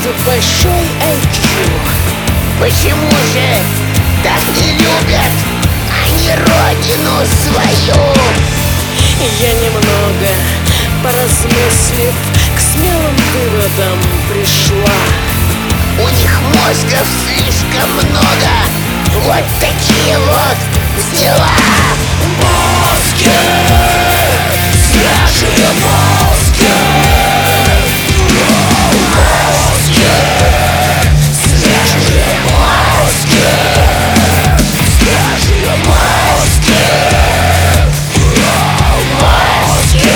большой IQ. Почему же так не любят они родину свою? Я немного, поразмыслив, к смелым выводам пришла. У них мозгов слишком много. Вот такие вот дела. Мозги, свежие мозги, мозги, свежие мозги, свежие мозги, мозги.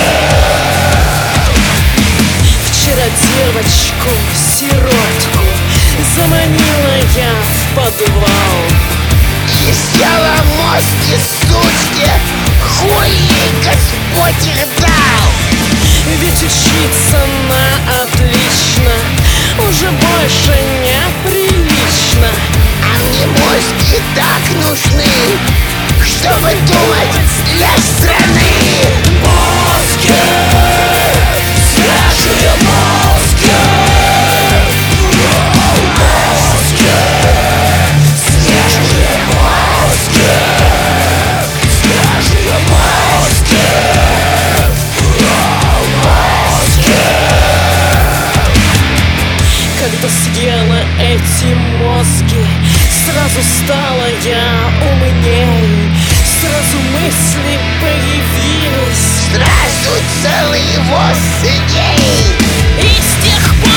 Вчера девочку-сиротку заманила я в подвал. И съела мозги сучки, хуй ей Господь их дал. Ведь учиться на отлично уже больше неприлично. А мне мозги так нужны, чтобы думать для страны. Мозги, свежие мозги, мозги, свежие мозги, свежие мозги, мозги. Когда съела эти мозги, сразу стала я умней. Сразу мысли появились, Сразу целый воз идей. и с тех пор